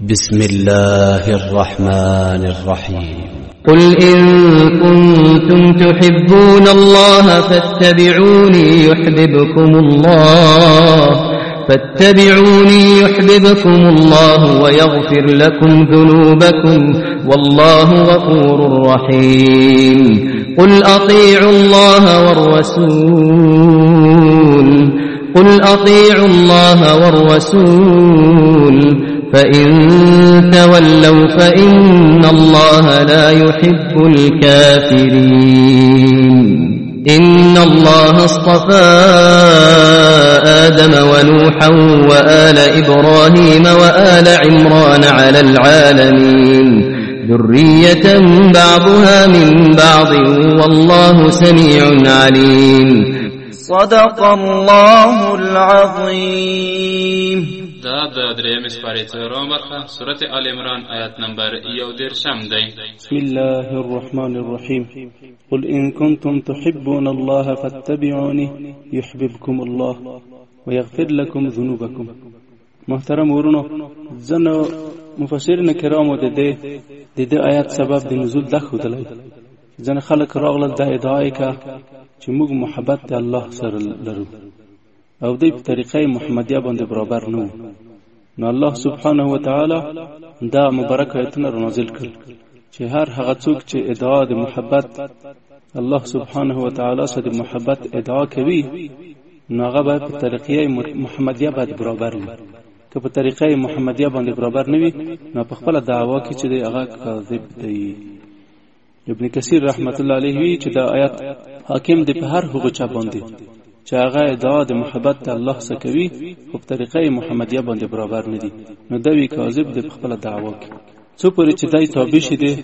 بسم الله الرحمن الرحيم قل إن كنتم تحبون الله فاتبعوني يحببكم الله ويغفر لكم ذنوبكم والله غفور رحيم قل أطيعوا الله والرسول فإن تولوا فإن الله لا يحب الكافرين إن الله اصطفى آدم ونوحا وآل إبراهيم وآل عمران على العالمين ذرية بعضها من بعض والله سميع عليم صدق الله العظيم. دا د دریم سپارې څلورمه برخه سورۃ آل عمران آیت نمبر 11 دی. بسم الله الرحمن الرحيم قل إن كنتم تحبون الله فاتبعوني يحببكم الله ويغفر لكم ذنوبكم. محترم ورونو، ځنو مفسرین کرامو د دې آیات سبب د نزول د خدای ځنه خلک راغله د ادعای کا چې موږ محبت د الله سره لرو او دې په طریقې محمدیه باندې برابر نو الله سبحانه و تعالی دا مبارک آیتونه نازل کړل چې هر هغه څوک چې ادعا د محبت الله سبحانه و تعالی سره د محبت ادعا کوي نو هغه به په طریقې محمدیه باندې برابر وي. که په طریقې محمدیه باندې برابر نه وي نو په خپل دعوا کې چې هغه کاذب دی. ابن کثیر رحمت الله علیه وی چې دا آیات حاکم دی په هر هغه چا باندې چې هغه ادعا د محبت د الله سره کوي په طریقې محمدیه باندې برابر نه دي نو دا وی کاذب دی په خپل دعوا کې. څو پرې چې دای تابع شي د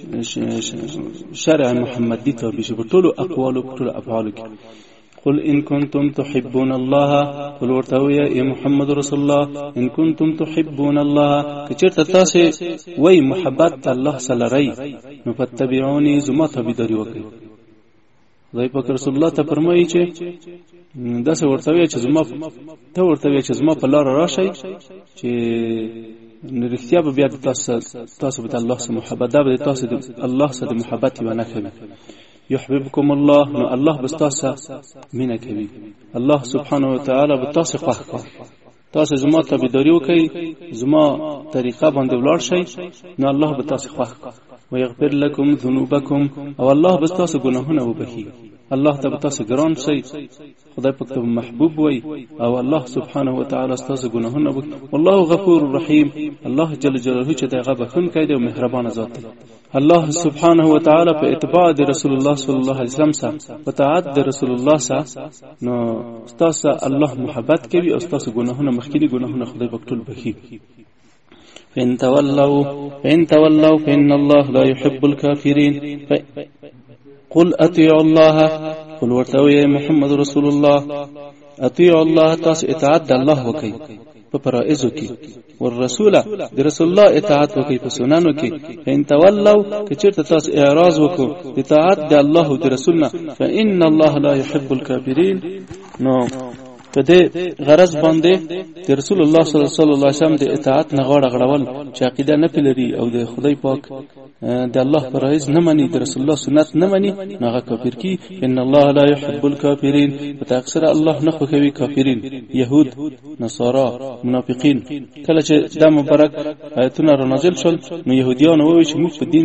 شرع محمدي تابع شي په ټولو اقوالو په ټولو افعالو کې. قل إن كنتم تحبون الله قل ورتويا يا محمد رسول الله إن كنتم تحبون الله كچرت تاسو وای محبت الله سلری نو فتبعوني زما تابعداري وکړئ. خدای پاک رسول الله ته فرمایي چې داسې ورتويا چې زما په لار راشي چې نرختیا به بیا تاسو به الله سره محبت ده به تاسو الله سره محبت ونه کوي. يحببكم الله نو الله بستاسه مینه کوي. الله سبحانه و تعالی بستاسه خوښ کوي. تاسو زما تابعداري وکړئ زما طریقه باندې ولاړ شئ نو الله بستاسه خوښ کوي. ويغفر لكم ذنوبكم او الله بستاسه ګناهونه وبخي. الله ته بستاسه ګران شئ. خدای پاک ته محبوب وي او الله سبحانه و تعالی ستاسو ګناهونه وبخي. والله غفور رحیم. الله جل جلاله چې دغه بخښونکی دی او مهربان ذات دی. الله سبحانه و تعالی په اتباع د رسول الله صلی الله علیه وسلم سره په طاعت د رسول الله سره نو ستاسو الله محبت کوي او ستاسو ګناهونه مخکینی ګناهونه خدای پاک ټول بخي. فإن تولوا فإن الله لا يحب الكافرين. قل أطيعوا الله قل ورتويا محمد رسول الله أطيعوا الله تاسو اطاعت د الله وکي په فرائضو کې والرسول د رسول الله اطاعت وکي په سننو کې. فإن تولوا کچرته تاسو اعراض وکړو اطاعت د الله او د رسولنا فإن الله لا يحب الكافرين. نو په دې غرض باندې د رسول الله صلی الله علیه وسلم د اطاعت نه غاړه غړول چې عقیده نه پلري او د خدای پاک د الله فرایض نه مني د رسول الله سنت نه مني نو هغه کافر کی. ان الله لا يحب الكافرين. په اکثر الله نه خوښوي کافرین يهود نصارا منافقین. کله چې دا مبارک آیتونه را نازل شول نو يهوديان وایي چې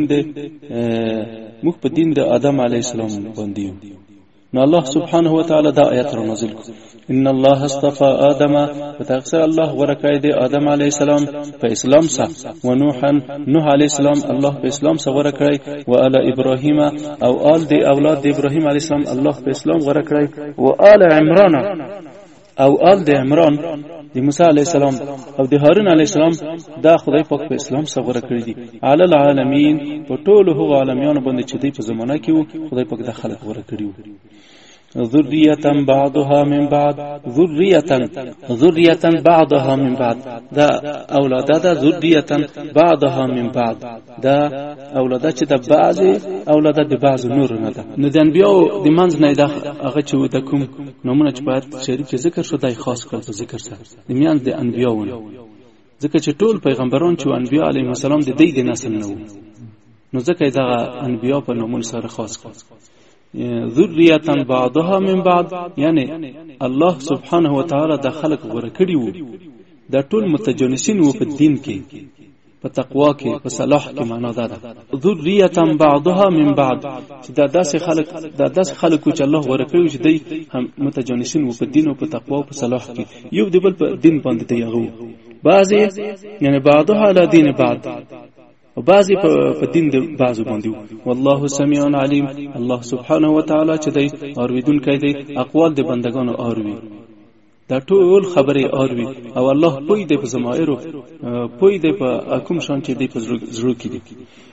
موږ په دین د آدم علی السلام باندې یو. نو الله سبحانه و تعالی دا آیت را نازل کړ. ان الله اصطفى آدم فتاكثر الله ورکای دی آدم علیه السلام په اسلام سره و نوح علیه السلام الله په اسلام سره ورکړی و آل ابراهیم او آل دی اولاد دی ابراهیم علیه السلام الله په اسلام ورکړی و آل عمران او آل دی عمران دی موسی علیه السلام او دی هارون علیه السلام دا خدای پاک په اسلام سره ورکړی دي علی العالمین په ټولو هغو عالمیانو باندې چې دی په زمانہ کې وو خدای پاک د خلق ورکړي. ذریه بعضها من بعض ذریه بعضها من بعض دا اولاده دا ذریه بعضها من بعض دا اولاده چې د بعض اولاده د بعض نور نه ده. نو د انبیاء د منځ نه دا هغه چې د کوم نمونه چې باید شریک ذکر شو دای خاص کړ ذکر سره د میان د انبیاء ځکه چې ټول پیغمبران چې انبیاء علیهم السلام د دې نسل نه وو، نو ځکه دا انبیاء په نومونو سره خاص کړ. ذریه بعضها من بعض، یعنی الله سبحانه و تعالی د خلق غوړه کړی وو، دا ټول متجانسین وو په دین کې، په تقوا کې، په صلاح کې. معنا دا ده ذریه بعضها من بعض، چې دا داسې خلق چې الله غوړه کړی چې دوی هم متجانسین وو په دین او په تقوا او په صلاح کې، یو دی بل په دین باندې دی هغه بعضی، یعنی بعضها علی دین بعض، او بعضی په دین د بعضو باندې. والله سمیع علیم، الله سبحانه و تعالی چې دی اوریدونکی دی، اقوال د بندگانو اوروي، دا ټول خبره اوروي، او الله پوی دی په ضمائرو، پوی دی په کوم شان چې دی په زړه کې دی.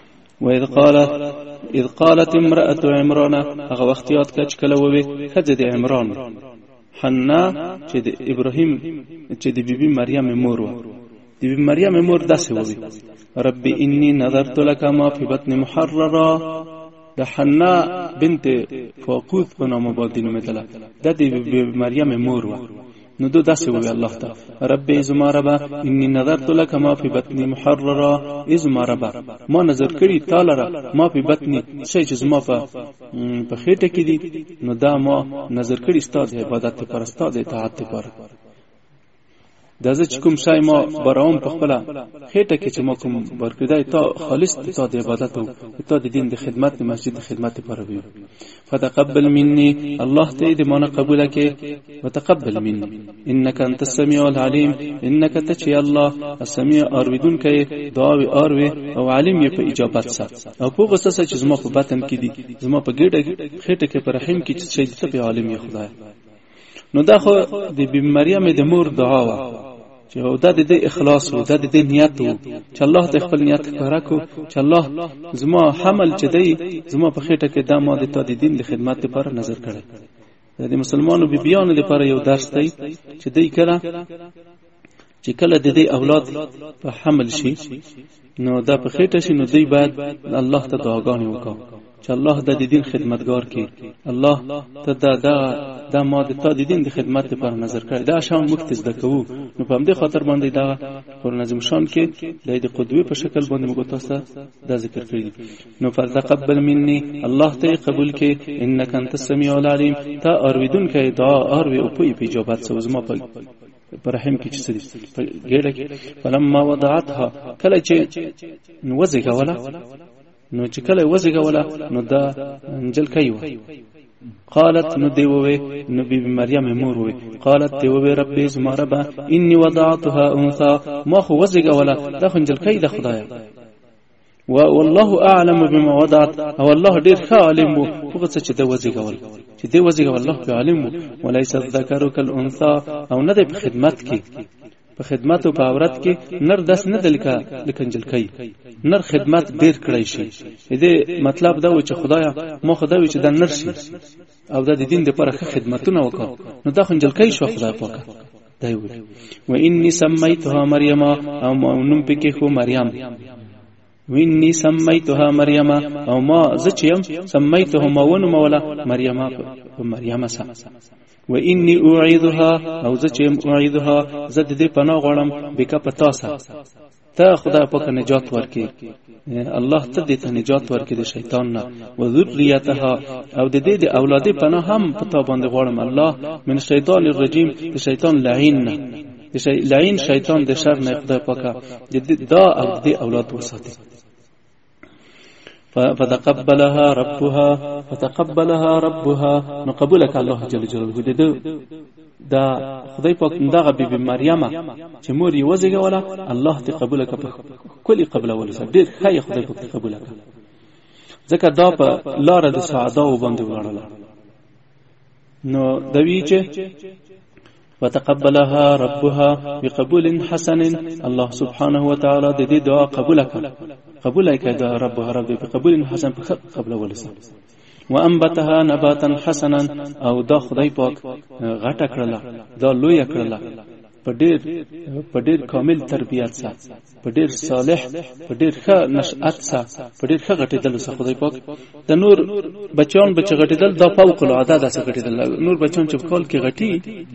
اذ قالت امرأة عمران، هغه وخت یاد کړه چې کله ووی خځه د عمران حنا چې د ابراهیم چې د بیبي مریم مور و، د بیبي مریم مور داسې ووی رب انی نظرت لك ما في بطن محررا، د حنا بنت فاقوث په نامه باندې نومېدله، د بیبي مریم مور و. نو دو داسې ووی الله تعالی رب ازما ربا انی نظرت لك ما في بطن محررا، ازما ربا ما نظر کړی تعالی را ما په بطن شي چې زما په خېټه کې دي، نو دا ما نظر کړی ستاسو عبادت پر ستاسو اطاعت پر. دا چې کوم شای ما براوم په خپل خېټه کې چې ما کوم ورکړای ته خالص ته د عبادت او ته د دین د خدمت، د مسجد د خدمت پر وي. فتقبل مني، الله ته دې مونږ قبول کړي، وتقبل مني انك انت السميع العليم، انك تشي الله السميع اوریدون کوي دعا اوروي او علیم یې په اجابت سره، او په غوسه چې زما په باطن کې دي، زما په ګډه خېټه کې پر رحم کې چې ته په عالم یې خدای. نو دا خو د بیبي مریم د مور دعا و چې دا د اخلاص و، دا د نیت و چې الله ته خپل نیت ښکاره کو چې الله زما حمل چې دی زما په خېټه کې دا ما د تا د دین د خدمت لپاره نظر کړی. دا د مسلمانو بیبیانو لپاره یو درس دی چې دی کله د دې اولاد په حمل شي، نو دا په خېټه شي، نو دی باید الله ته دعاګانې وکړي چې الله د دین خدمتگار کی، الله ته دا ما د تا د دین د خدمت لپاره نظر کړی. دا شان موږ تز دکو، نو په همدې خاطر باندې دا قرآن عظیم شان کې د قدوه په شکل باندې موږ تاسو دا ذکر کړی. نو فتقبل مني، الله ته قبول کې، انک انت السمیع العلیم، تا اوریدون کې دعا اوروي او په اجابت سو زما په رحم کې چې څه دي په ګډه کې. فلما وضعتها، کله چې وزګوله، نو چې کله وزګوله نو دا انجل کایو. قالت، نو دی ووی، نو بیبي مریم مور ووی، قالت دی ووی ربي زما ربا انی وضعتها انثى، ما خو وزګوله دا انجل کای د خدای، والله اعلم بما وضعت، او الله ډیر ښه عالم وو هغه څه چې د وزګول، چې دی وزګول الله په عالم وو. وليس الذكر كالانثى، او نه دی په خدمت کې، په خدمت او په عورت کې نر داس نه دلکا لکنجل کوي، نر خدمت ډیر کړی شي. دې مطلب دا و چې خدایا ما خدای و چې د نر شي او د دین لپاره خدمتونه وکړه، نو دا خنجل کوي شو خدای پاک دی وي. و انی سمیتها مریم، او نوم پکې خو مریم، ویني سمیتها مریم، او ما زچیم سمیتها ما ون مولا مریم په مریم سره. و انی اعیذها، او زچیم اعیذها زد دې پناه غړم بک پتا سره، ته خدای پاک نجات ورکې، الله ته دې ته نجات ورکې د شیطان نه. و ذریتها، او د دې د اولاد پناه هم پتا باندې غړم الله من الشیطان الرجیم، د شیطان لعین نه، لعین شیطان د شر نه خدای پاک دا او د اولاد وساتي. فتقبلها ربها، نو قبولک الله جل جلاله دا خدای پاک دغه بیبي مریم چې مور یې وزګوله، الله ته قبولک په کلی قبل ولسه ډیر ښه خدای پاک قبولک، ځکه دا په لار د سعادت باندې ولاړه. نو دوی چې وتقبلها ربها بقبول حسن، الله سبحانه وتعالى د دې دعا قبول کړه دا ربها رب بقبول حسن قبل ولسه. وانبتها نباتا حسنا، او دا خدای پاک غټه کړله، دا لوی کړله په ډېر کامل تربیت سره، په ډېر صالح، په ډېر ښه نشأت سره، په ډېر ښه غټېدل سره. خدای پاک د نور بچیان بچ غټېدل دا فوق العاده ده، څه غټېدل. نور بچیان چې په کال کې غټي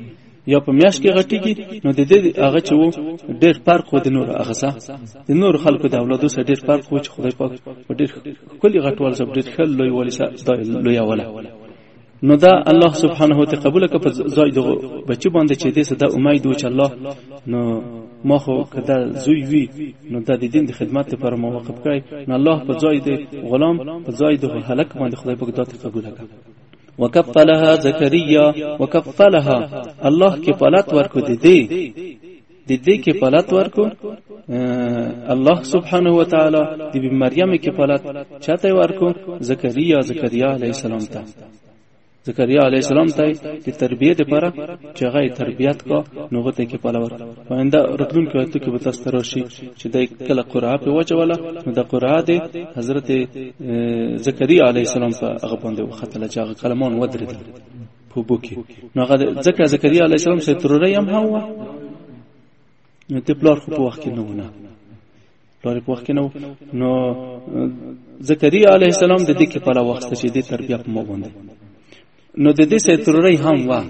یا په میاش کې غټيږي نو د دې هغه چې وو ډېر فرق و د نور هغه سره د نور خلکو د اولادو سره ډېر فرق و چې خدای پاک ډېر کلی غټوال سره ډېر خل لوی ولې سره لوی ولا نو دا الله سبحانه وتعالى قبول کړ په ځای دغه بچی باندې چې دې صدا امید و چې الله نو ما خو کدا زوی وی نو د دین د خدمت لپاره موقف کړی نو الله په ځای د غلام په ځای د هلاک باندې خدای پاک دات قبول کړ وکفلها زکریا وکفلها الله کې پالات ورکو دې کې پالات ورکو الله سبحانه وتعالى د مریم کې پالات چاته ورکو زکریا علیه السلام ته زکریا علیہ السلام ته د تربیت لپاره چې هغه تربیت کا نوغه ته کې پالور واندا رتلون کې ته کې بتاست راشي چې د کله قرآن په وجه ولا د قرآن د حضرت زکریا علیہ السلام په هغه باندې وختله چې هغه کلمان ودرېد په بوکي نو هغه زکریا علیہ السلام سره تروري هم هوا نو ته پلار خو په وخت کې نه پلار په وخت کې نو زکریا علیہ السلام د دې کې پالا وخت چې د تربیت په مو باندې نو د دې سره تروري هم وا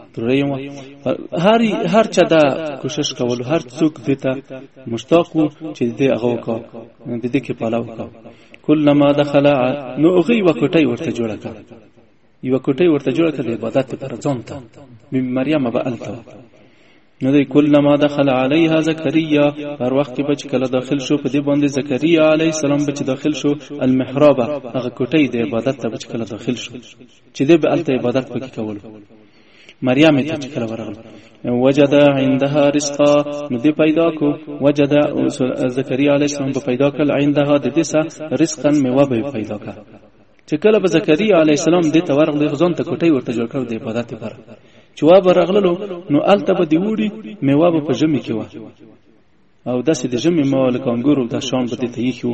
هر چا دا کوشش کول هر څوک دته مشتاق وو چې دې هغه وکړه د دې کې پالا وکړه کلمہ دخل نو هغه وکټي ورته جوړه کړ یو کوټي ورته جوړه کړ د عبادت پر ځان ته مریم به الته نو دی کلمہ دخل علیها زکریا هر وخت کې بچ کله داخل شو په دې باندې زکریا علیه السلام بچ داخل شو المحراب هغه کوټي د عبادت ته بچ کله داخل شو چې دې به الته عبادت پکې کول مریم ته چې کله ورغله وجد عندها رزقا نو دې پیدا کو وجد زکریا علیه السلام په پیدا کړ عندها د دې سره رزقا میوه به پیدا کړ چې کله به زکریا علیه السلام دې ته ورغله ځان ته کوټي ورته جوړ کړ د عبادت لپاره جواب راغللو نو الته به دی وړي میوه په جمی کې و او داسې د جمی مال کانګورو د شان به ته یخو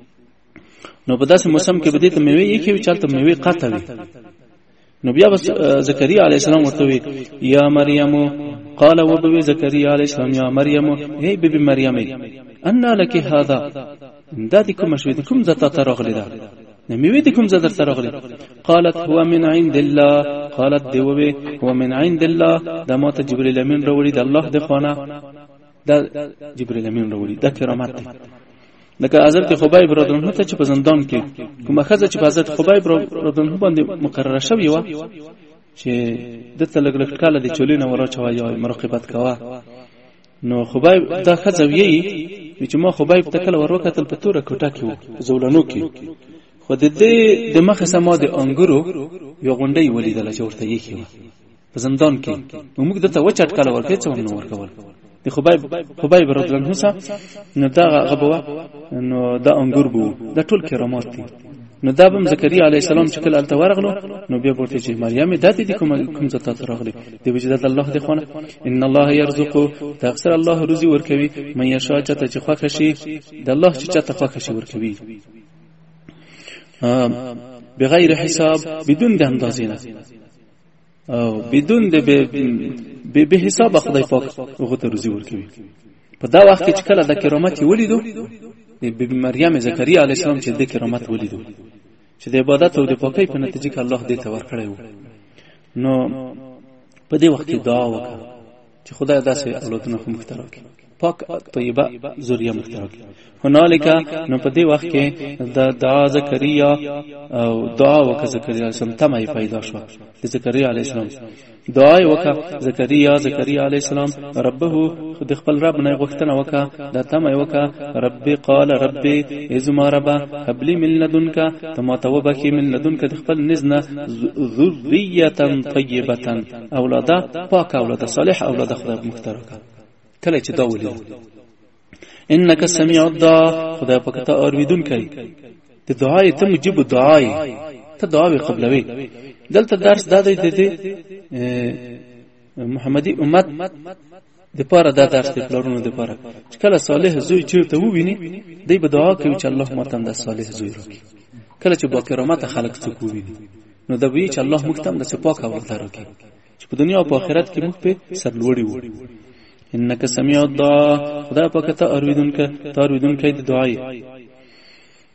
نو په داسې موسم کې به ته میوه یې کې چلته میوه قطه وي نو بیا زکریا علیه السلام ورته وی یا مریم قال وبوي زكريا عليه السلام يا مريم هي بيبي مريم ان لك هذا دادكم مشويدكم ذات ترغلي دا نميويدكم ذات ترغلي قالت هو من عند الله قالت دوبه هو من عند الله دمات جبريل امين رولي د الله د خوانا دا جبريل امين رولي دا کرامت لکه حضرت خبیب رضی الله عنه ته چې په زندان کې کومه خزه چې حضرت خبیب رضی الله عنه باندې مقرره شوی و چې دته لګلګ کاله د چولینه وراچوي یا مراقبت کوا نو خبیب دا خزه وی چې ما خبیب تکل وروکتل په توره کوټه کې زولانو کې خو د دې د مخه سما د انګورو یو غونډي ولیدل چې ورته یې کیو په زندان کې موږ دته وچټ کاله ورکې څو نو ورکول د خبیب رضی الله عنه نو دا غبوا نو دا انګور بو دا ټول کرامات دي نو دا بم زکریا علیه السلام چې کله الته ورغلو نو بیا ورته چې مریم داتې دي کوم زتا ترغلي دی وجدت الله دی خونه ان الله يرزق تاثر الله رزق ورکوي مې یشا چته چې خوښ شي د الله چې چته خوښ شي ورکوي بغیر حساب بدون د اندازې نه او بدون د به حساب خدای پاک هغه ته رزق ورکوي په دا وخت کې چې کله د کرامت ولیدو د مریم زکریا علیه السلام چې د کرامت ولیدو چې د عبادت او د پاکۍ په نتیجه کې الله دې ته ورکړی و نو په دې وخت کې دعا وکړه چې خدای داسې اولادونه خو مختار کړي پاک طیبه ذریه مختار کړي هنالک نو په دې وخت کې د دعا زکریا او دعا وکړه زکریا علیه السلام تمه پیدا شو د زکریا علیه السلام دعا وکړه زکریا علیه السلام ربه خود خپل رب نه غوښتنه وکړه د تمه وکړه رب قال رب ازما رب هب لي من لدنك تما توبکی من لدنك خپل نزنه ذریه طیبه اولاده پاک اولاده صالح اولاده خدای مختار وکړه کله چې دا ولید انك سميع الدعاء خدای پاک ته اوریدون کوي د دعای ته مجيب دعای ته دعا قبلوي دلته درس دادې دي محمدي امت د پاره دا درس د پلارونو د پاره چې کله صالح زوی چیرته وویني دی به دعا کوي چې الله ماتم د صالح زوی راکړي کله چې با کرامت خلق څوک وویني نو د وی چې الله مختم د سپاک اولاد راکړي چې په دنیا او په آخرت کې موږ په سرلوړي وو انک سمیع الدعاء خدای پاک ته اوریدونکو د دعای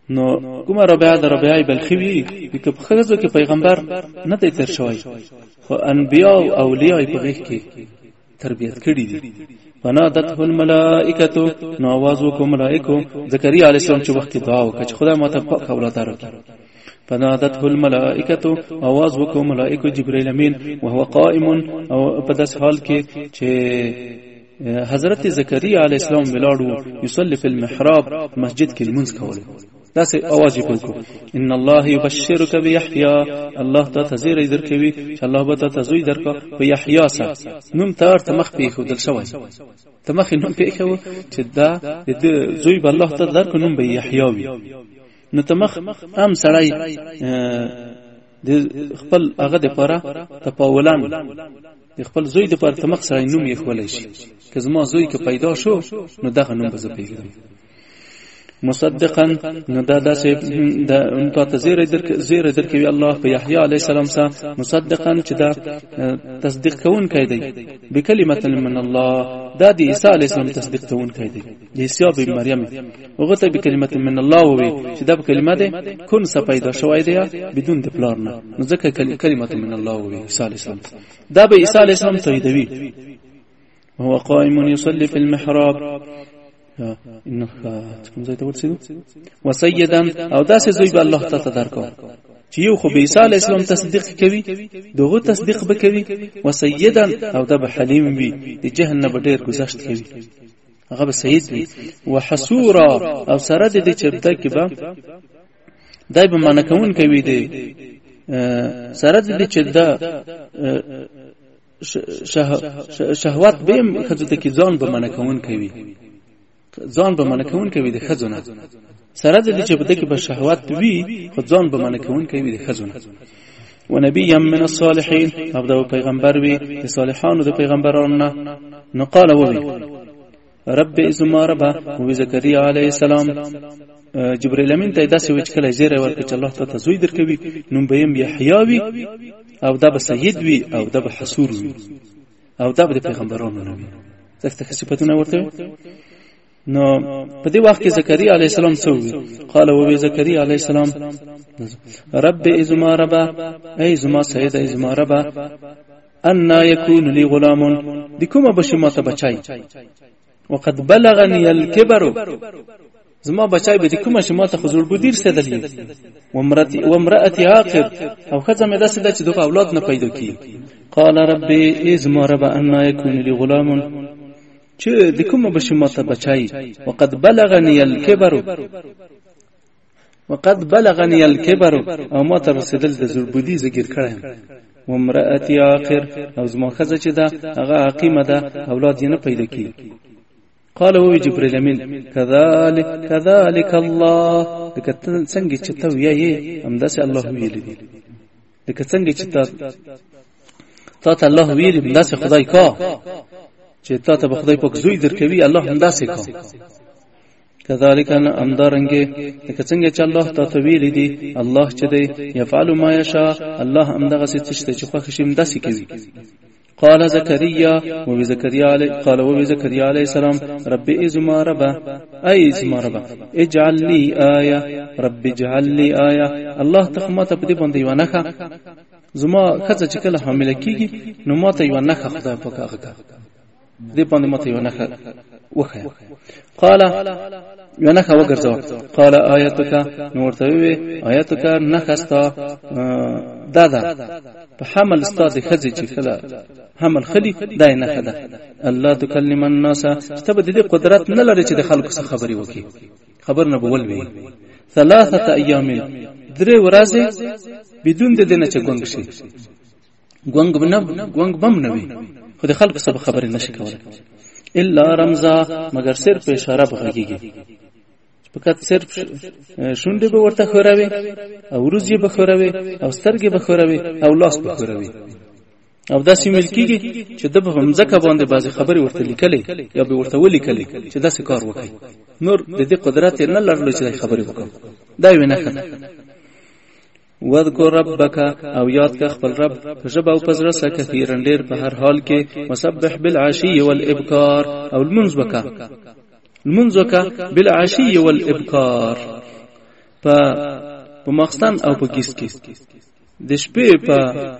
نو کومه ربيعه د ربيعه بلخوي چې په خزو کې پیغمبر نه دی تر شوی خو انبیا او اولیاء په غیږ کې تربیت کړی دي. فنادته الملائکه نو आवाज وکړه ملائکه زکریا علیه السلام چې وخت دعا وکړه چې خدای ماته پاک اولاد راکړي. فنادته الملائکه आवाज وکړه ملائکه جبرائیل امین وهو قائم او په داس حال کې چې حضرت زکریا علیه السلام ولاړو یصلی فی المحراب مسجد کې المنځ کول. دا سه आवाज وکړو ان الله یبشرک بیحیی الله ته تزیر درکوي چې الله به ته تزوی درکو په یحیی سره نوم تر تمخ په خو دل شوی تمخ نوم په خو چې دا د زوی به الله ته درکو نوم به یحیی وي. نو تمخ ام سړی د خپل هغه د پاره تپاولان د خپل زوی د پاره تمخ سړی نوم یې خولای شي که زما زوی که پیدا شو نو دغه نوم به زه پیږم. مصدقا نو دا داسې دا انت زیر درکوي الله په یحیی علیه السلام سره مصدقا چې دا تصدیق کون کوي دی بکلمه من الله دا د عیسی علیه السلام تصدیق کون کوي دی عیسی ابن مریم هغه ته بکلمه من الله وي چې دا کلمه ده کون څه پیدا شوی دی بدون د پلان نه نو ځکه کلمه من الله وي عیسی علیه السلام دا به عیسی علیه السلام توحیدوي. وهو قائم يصلي في المحراب انه کوم ځای ته ورسېدو وسیدا او داسې زوی به الله تعالی درکو چې یو خو به عیسی علیه السلام تصدیق کوي دغه تصدیق به کوي وسیدا او د حلیم وي د جهنم به ډیر گذشت کوي هغه به سید وي وحسورا او سره د چرته کې به دای به معنا کوون کوي د سره د چرته شهوات به خځه کې ځان به معنا کوون کوي ځان به منع کون کوي د خزونه سره د دې چې په دې کې به شهوات وي خو ځان به منع کون کوي د خزونه. و نبی من الصالحین او د پیغمبر وي د صالحانو د پیغمبرانو نو قال وی رب ازما رب او زکریا علیه السلام جبرائیل امین ته داسې وچ کله زیره ورکړي چې الله تعالی زوی درکوي نو به يم یحیی وي او دا به سید وي او دا به حسور وي او دا به پیغمبرانو نه وي څه صفاتونه ورته. نو په دې وخت کې زکریا علیه السلام څه وی قال و زکریا علیه السلام رب ازما رب ای زما سید ای زما رب ان یکون لی غلام دکومه بشی ما ته بچای وقد بلغنی الكبر زما بچای به دکومه شما ته خزر بودیر سدلی وامرأتی عاقر او خزم داسې د چې دوه اولاد نه پیدا کی. قال رب ازما رب ان یکون لی غلام چې د کومه بشي ماته بچای وقد بلغني الكبر او ماته رسیدل د زړبودي زګیر کړم وامرأتي عاقر او زما خزه چې دا هغه عقیمه ده اولاد یې نه پیدا کی. قال هو جبريل امين كذلك الله لکه څنګه چې ته وایې همداسې الله ویلي دي لکه څنګه چې ته الله ویلي همداسې خدای کا چې تا ته خدای پاک زوی درکوي الله همداسې کا. كذلك امدارنګه لکه څنګه چې الله ته ویلي دي الله چې دی يفعل ما يشاء الله همدغه څه چې خوښ شي همداسې کوي. قال زكريا عليه السلام رب ازما رب اي ازما رب اجعل لي آية رب اجعل لي آية الله تخمته په دې باندې ونخه زما خزه چې کله حامله کیږي نو ماته یو نخه خدای پاک هغه دې باندې ماته یو نخه وخه. قال یو نخه وګرځاو قال آیتک نورته وی آیتک نخستا دادا په حمل استاد خزه چې کله حمل خلی دای نه خده الله تکلم الناس ته د دې قدرت نه لري چې د خلکو څخه خبري وکي خبر نه بول وی 3 ایام درې ورځې بدون د دینه چې ګونګ شي ګونګ بم نه وي خو د خلکو څخه خبري نشي کولای الا رمزا مگر صرف اشاره بغږیږي فقط صرف شونډه به ورته خوراوي او روزي به خوراوي او سترګې به خوراوي او لاس به خوراوي او داسې ملکیږي چې د همزکه باندې بعضی خبري ورته لیکلې یا به ورته ولیکلې چې داسې کار وکړي نور د دې قدرت نه لرلو چې خبري وکړي دا وینه کړه. وذكر ربك او یاد کا خپل رب جب او پزړه سره کثیرن ډیر په هر حال کې وسبح بالعشي والابكار او المنزوکا بالعشي والابكار په مخستان او په کیس کې د شپې په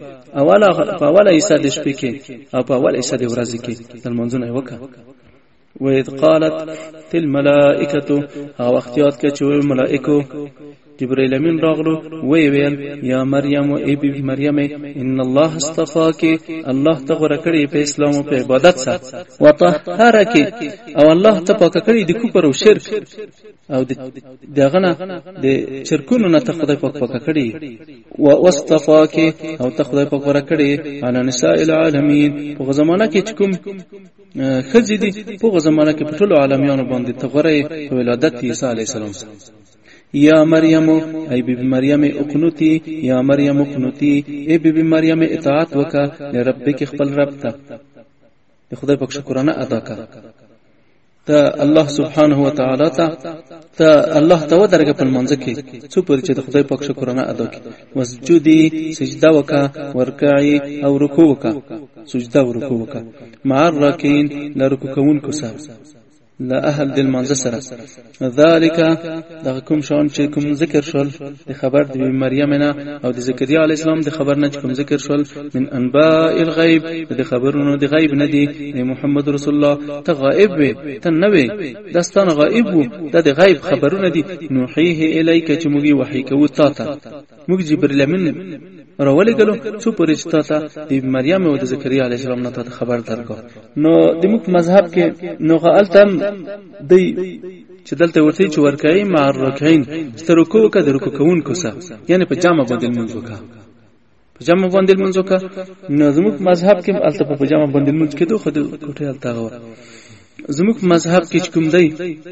اوله حصہ د شپې کې او په اوله حصہ د ورځې کې د منځونه وکړه. وَإِذْ قَالَتِ الْمَلَائِكَةُ هغه وختيات کې چې ملائکو جبرائیل امین راغلو ویل یا مریم و ای بی مریم ان الله اصطفاکی الله ته غوړه کړی په اسلام او په عبادت سره وطهرکی او الله ته پاک کړی د کفر او شرک او دغه نه د شرکونو نه ته خدای پاک کړی او واصطفاکی او ته خدای پاک غوړه کړی علی نساء العالمین په زمانہ کې کوم خزې دي په زمانہ کې په ټول عالمانو باندې ته غوړی په ولادت عیسی علی السلام یا مریم ای بی بی مریم اقنوتی یا مریم اقنوتی ای بی بی مریم اطاعت وکا لربک خپل رب ته خدای پاک شکرانه ادا کا ته الله سبحانه و تعالی ته الله ته ودرګه په منځ کې څو پر چې خدای پاک شکرانه ادا کی وسجودی سجده وکا ورکعی او رکوع وکا سجده او رکوع وکا مع الرکعين لرکوع کون کو سره لا اهل دل منځ سره ذالک دا کوم شان چې کوم ذکر شول د خبر د مریم نه او د زکریا علی السلام د خبر نه کوم ذکر شول من انباء الغیب د خبرونو د غیب نه دی محمد رسول الله ته غائب وي ته نه وي داستان غائب وو د غیب خبرونه دي نوحیه الیک چې موږ وحی کوو تا ته موږ جبرئیل امین راولې غلو څو پرېشتا ته د مریم او د زکریا علی السلام نه ته خبر درکو نو د موږ مذهب کې نو غالتم دی چې دلته ورته چې ورکای مع الرکعين سترکو کده رکو کون کوسه یعنی په جامه باندې منځ وکا په جامه باندې منځ وکا نو زموږ مذهب کې الته په جامه باندې منځ کېدو خو د کوټه الته غو زموږ مذهب کې کوم دی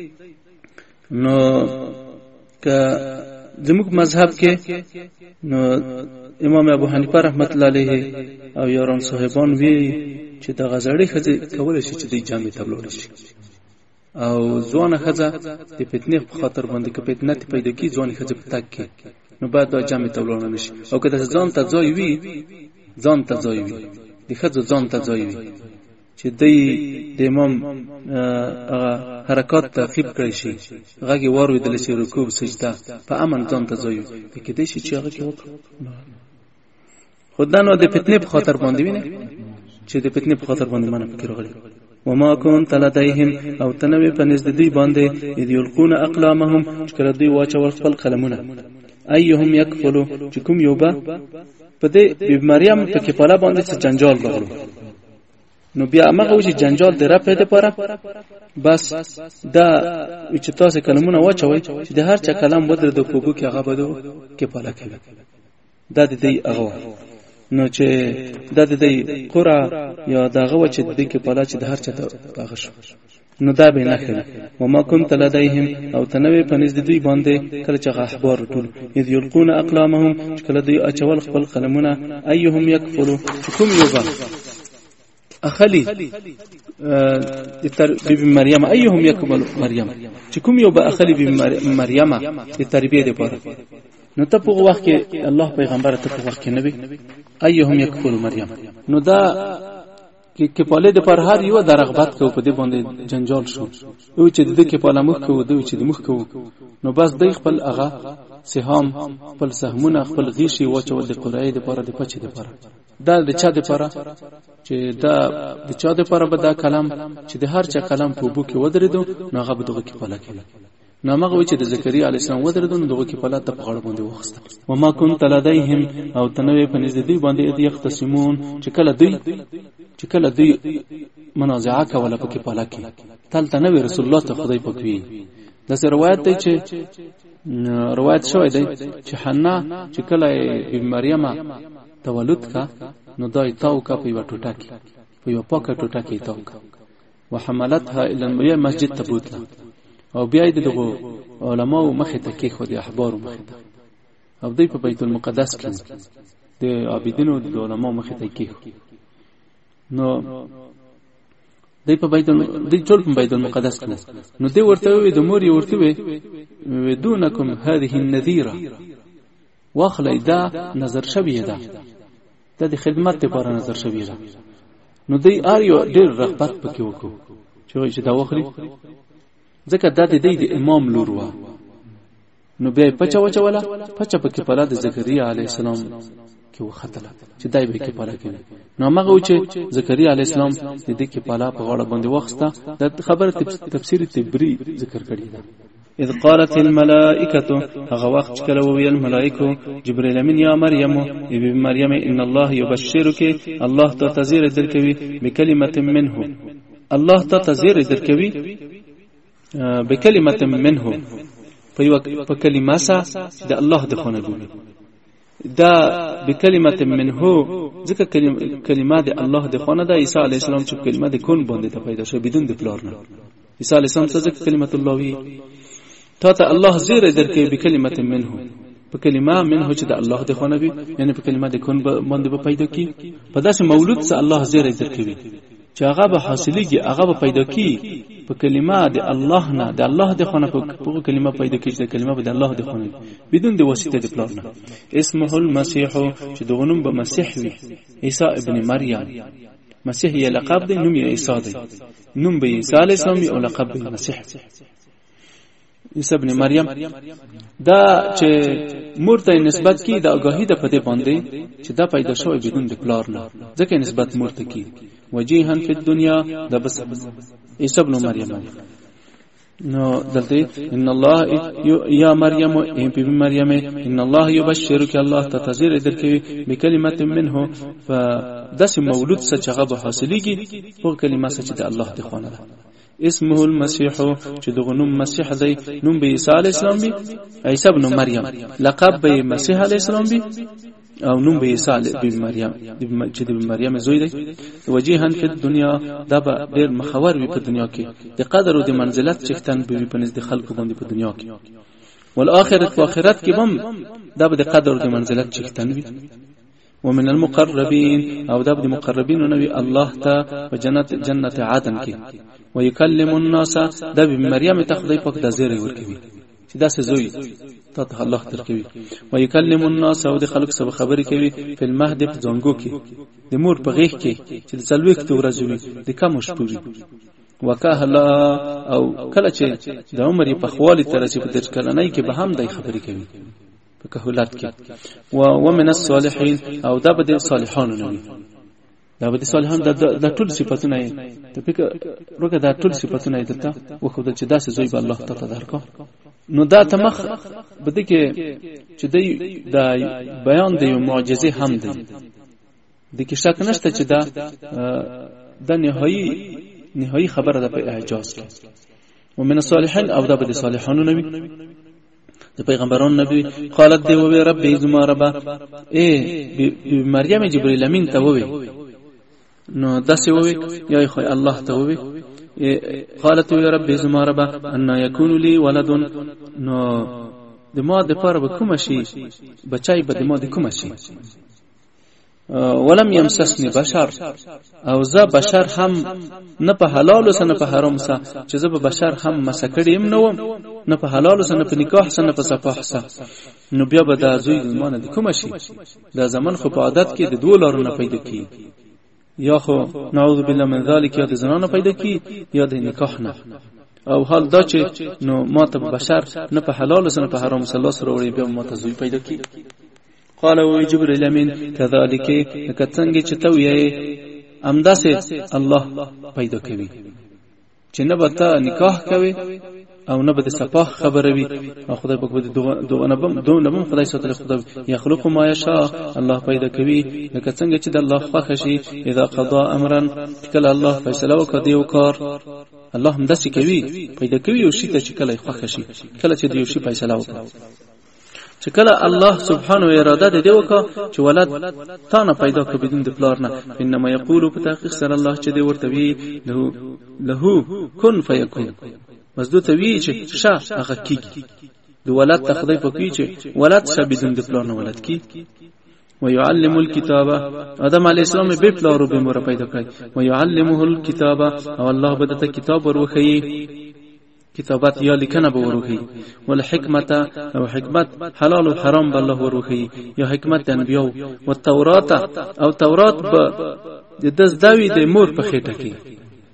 نو ک زموږ مذهب کې نو امام ابو حنیفه رحمت الله علیه او یاران صاحبان وی چې د غزړې خځه کول شي چې د جامې تبلور شي او ځوانه خځه د فتنې په خاطر باندې کې فتنه پیدا کی ځوانه خځه په تک کې نو بعد د جامې تبلور نشي او کله ځان ته ځای وي د خځه ځان ته ځای وي چې د امام حرکات تعقیب کړی شي هغه وروي د لسی رکوع سجده په امن ځان ته ځای وي کې دې شي چې هغه کې وکړه خدانو د فتنې په خاطر باندې ویني چې د فتنې په خاطر باندې منه فکر غلي وما كنت لديهم او تنوي پنځ د دې باندې اذ يلقون اقلامهم چې کله دوی واچول خپل قلمونه ايهم يكفلوا چې کوم یوبا په دې مریم په کې پاله باندې څه جنجال راغلو نو بیا هغه وجه جنجال د رافه ده پاره بس دا چې تاسو کلمونه واچوي چې د هر چا کلام بدر د کوبو کې هغه بده کې پاله کوي دا د دې هغه نو چې د دې قرا یا دغه و چې د دې کې پاله چې د هر چا ته هغه شو نو دا به نه کوي وما كنت لديهم او تنوي پنځ د دوی باندې کله چې اخبار ټول اذ يلقون اقلامهم کله دوی اچول خپل قلمونه ايهم يكفلوا کوم یوبا اخلي بيبي مريم ايهم يكمل مريم چې کوم یو به اخلي بيبي مريم د تربیه لپاره نو ته په وخت کې الله پیغمبر ته په وخت کې نبی ايهم يكفل مريم نو دا کې په لید پر هر یو درغبت کو په دې باندې جنجال شو او چې د کې په لمخ کو دوی چې د مخ کو نو بس د خپل اغا سهام خپل سهمونه خپل غیشي واچول د قرای د پاره د پچې د پاره دا د چا د پاره چې دا د چا د پاره به دا کلام چې د هر چا کلام په بو کې ودرېدو نو هغه به دغه کې پاله کړي نو هغه چې د زکریا علی السلام ودرېدو نو دغه کې پاله ته په غړ باندې وخسته وما كنت لديهم او تنوي په نزد دوی باندې ادي يختصمون چې کله دوی منازعه کوله په کې پاله کې تل تنوي رسول الله ته خدای پکوي دا روایت دی چې روایت شوی دی چې حنا چې کله مریم تولد کا نو دای تاو کا په یو ټوټه کې په یو پاکه ټوټه کې تاو کا وحملتها الى المسجد مسجد تبوتلا او بیا د دغه علماء مخه ته کې خو د احبار مخه ته او دوی په بیت المقدس کې د عابدینو د علماء مخه ته کې نو دوی په بیت المقدس کې نو دوی ورته وي د مور یې ورته وي دونکم هذه النذيره واخلی دا نظر شویه ده دا د خدمت لپاره نظر شویه ده نو دی اریو ډیر رغبت پکې وکړو چې دا واخلی ځکه دا د امام لور و نو بیا پچا وچولا پچا پکې پلا د زکریا علی السلام کې وختله چې دای به کې پلا کوي نو هغه چې زکریا علی السلام د دې کې پلا په غاړه باندې وخته د خبره تفسیر تبری ذکر کړی دا اذ قالت الملائکه هغه وخت کله ویل ملائکه جبرئیل امین یا مریم ابن مریم ان الله یبشرک الله ته تذیر درکوي بکلمه منه الله ته تذیر درکوي بکلمه منه په کلمه سره د الله د خونه دی دا بکلمه منه ځکه کلمه د الله د خونه ده عیسی علی السلام چې کلمه د کون باندې ته پیدا شو بدون د پلار نه عیسی علی السلام څخه کلمه الله وی ته الله زیر درکې بکلمه منه په کلمه منه چې د الله د خونه وی یعنی په کلمه د کون باندې به پیدا کی په داسې مولود سره الله زیر درکوي چې هغه به حاصلېږي هغه به پیدا کی په کلمه د الله نه د الله د خونه په کلمه پیدا کیږي د کلمه به د الله د خونه بدون د واسطه د پلار نه اسمه المسيح چې دغنوم به مسیح وي عیسی ابن مریم مسیح یې لقب دی نوم یې عیسی دی نوم به عیسی علیه السلام او لقب به مسیح عیسی ابن مریم دا چې مرته نسبت کی د آگاهی د پدې باندې چې دا پیدا شوی بدون د پلار نه ځکه نسبت مرته کی وجيها فی الدنيا دا بس عیسی ابن مریم نو دلته ان الله یا مریم ای بی مریم ان الله یبشرک الله تذیر درکوي بکلمه منه فدس مولود سچغه به حاصلېږي په کلمه سچ د الله د خونه ده اسمه المسيح چې دغه نوم مسیح دی نوم به عیسی علی السلام بي عیسی ابن مریم لقب به مسیح علی السلام بي او نوم به عیسی ابن مریم چې د مریم زوی دی وجيها فی الدنيا دا به ډیر مخور وي په دنیا کې د قدر او د منزلت چختن به په نزد خلکو باندې په دنیا کې والآخرت و آخرت کې هم دا به د قدر او د منزلت چختن وي ومن المقربين او دا به مقربين نبی الله ته په جنت عدن کې ويكلم الناس دا به مریم ته خدای پاک د زیری ورکوي چې دا څه زوی ته الله درکوي ويكلم الناس او د خلق سره خبرې کوي په المهد په زنګو کې د مور په غیږ کې چې د څلويخت ورځې وي د کوم شپه وي وکهلا او کله چې د عمر په خوالی تر چې په دې کلنۍ کې به هم د خبرې کوي په کهولت کې ومن الصالحين او دا به د صالحانو نه دا به د صالحان د ټول صفاتونه ته فکر روګه د ټول صفاتونه دلته وخو د چې داسې زوی به الله تعالی درکو نو دا تمخ بده کې چې د بیان د معجزه هم دی د کې شک نشته چې دا د نهایی خبره ده په اعجاز کې ومن الصالحين او دا به د صالحانو نبی د پیغمبرانو نبی قالت دی و ربي زما رب مریم جبرئیل امین ته ووی نو داسې ووی یا خو الله ته ووی قالت یا رب زما رب ان یکون لی ولد نو د ما د پاره به کوم شي بچای به د ما د کوم شي ولم يمسسني بشر او زه بشر هم نه په حلال او نه په حرام سره چې زه به بشر هم مسکړیم نه په حلال او نه په نکاح سره نه په صفاح سره نو بیا به د زوی زمانه د کوم شي دا زمان خو په عادت کې د دوه لارو نه پیدا کی یا خو نعوذ بالله من ذلک یا د زنانه پیدا کی یا د نکاح نه او حال دا چې نو ما ته بشر نه په حلال او نه په حرام سره سره وړي بیا ما ته زوی پیدا کی قال و جبريل امين كذلك کڅنګ چې ته وې امداسه الله پیدا کوي چې نه بتا نکاح کوي او نه به صفاح خبروي او خدای پاک به دوه نبم خدای ستل خدای يخلق ما يشاء الله پیدا کوي لکه څنګه چې د الله خوښ شي اذا قضى امرا کله الله فیصله وکړي او کار الله هم داسې کوي پیدا کوي او شي ته چې کله خوښ شي کله چې دی شي فیصله وکړي چې کله الله سبحانه و اراده دې وکړه چې ولد تا نه پیدا کړ بدون د پلار نه انما یقول په تحقیق سره الله چې دې ورته وی له کن فیکون مزدو ته وی چې شا هغه کیږي د ولد تخدی په کی چې ولد شه بدون د پلار نه ولد کی ويعلم الكتاب ادم علی السلام به پلار به مور پیدا کړ ويعلمه الكتاب او الله بدته کتاب ورخی کتابت یا لیکنه به وروخی ول حکمت او حکمت حلال او حرام به الله وروخی یا حکمت انبیاء او تورات او تورات به د داوی د مور په خېټه کې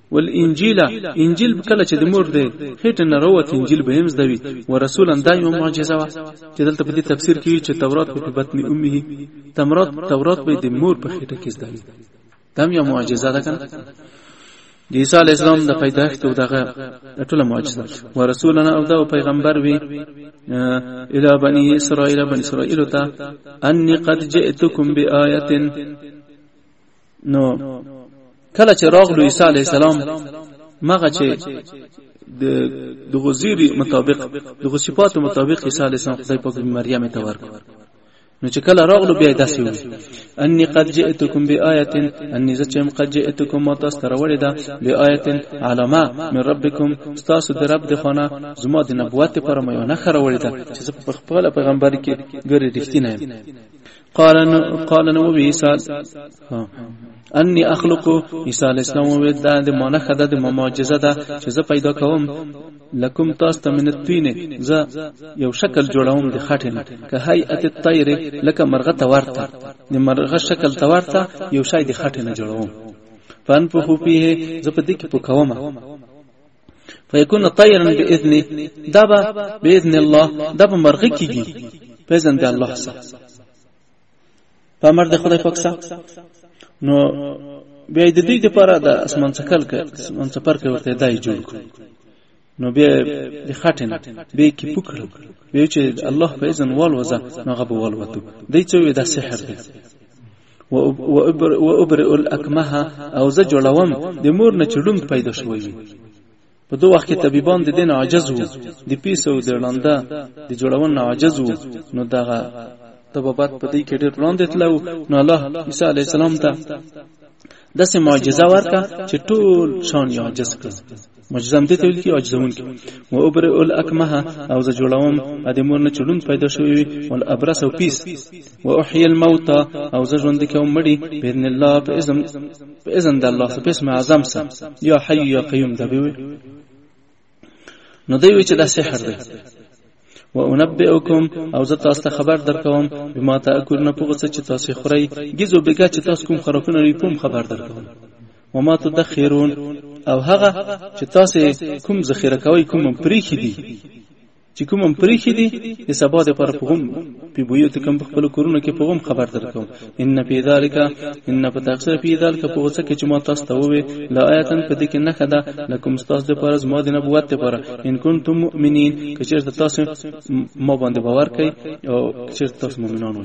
والانجیل انجیل کله چې د مور د هټ نه وروت انجیل به هم زدوي ورسولا دا یو معجزه وا چې دلته په دې تفسیر کې چې تورات په بطن امه تورات به د مور په هټه کې زدوي دا یو معجزه ده کنه د عیسی علی السلام د پیدایښت او دغه ټول معجزه ورسولنا او دا پیغمبر وی الی بنی اسرائیل ته انی قد جئتکم بآیه نو کله چې راغلو عیسی علی السلام مغه چې د غزیری مطابق د صفات مطابق عیسی علی السلام خدای پاک مریم ته ورکړ نو چې کله راغلو بیا داسې وي انی قد جئتکم بآیه انی زچم قد جئتکم ما تاسو ته راوړی دا بآیه علامه من ربکم تاسو د رب د خانه زما د نبوت پر مې نه خروړی دا چې په خپل پیغمبر کې ګری رښتینه قال نو عیسی انی اخلق عیسی علیہ السلام و دا د مانخه د معجزه ده چې زه پیدا کوم لکم تاسو ته من الطين ز یو شکل جوړوم د خټینه که هیئت الطیر لکه مرغه تورته د مرغه شکل تورته یو شای د خټینه جوړوم فانفخو فيه ز په دې کې پوکوم فیکون طیرا باذن دبا باذن الله دبا مرغه کیږي باذن د الله سره په مرد خدای پاک سره نو بیا د دې لپاره د اسمان سفر کې ورته دای جوړ کړ نو بیا د خټنه به کې پکړ به چې الله په اذن والوزه نو غو والوته دای چې دا سحر دی و ابرئ الاکمه او ز جوړوم د مور نه چړوند پیدا شوی په دوه وخت کې طبيبان د دین عاجز وو د پیسو د لاندې د جوړون عاجز وو نو دغه تبابات په دې کې ډېر وړاندې تلو نو الله عیسی علی السلام ته داسې معجزه ورکا چې ټول شان یې عاجز کړ معجزه هم دې ته ویل کې عاجزون کې و ابرئ الاکمه او ز جوړوم د مور نه چړوند پیدا شوی ول ابرص او پیس و احيي الموتى او ز ژوند کوم مړي باذن الله په اذن د الله په اسم اعظم سره یا حي یا قیوم دا به نو دوی چې دا سحر دی و انبئکم او زه تاسو ته خبر درکوم بما تاکلون پوغه چې تاسو خوري گیزو بګه چې تاسو کوم خراکونه لري کوم خبر درکوم و ما تدخرون او هغه چې تاسو کوم ذخیره کوي کوم پریخي دي چې کوم پریخي دي د سبا د پر پغم په بویت کوم خپل کورونه کې پغم خبر درکوم ان فی ذالک ان فتاخر فی ذالک پغه څه چې ما تاسو ته وې لا آیاتن په دې کې نه خدا لکم تاسو د پر زما د نبوت پر ان کنتم مؤمنین کچیر تاسو ما باندې باور کوي او کچیر تاسو مؤمنان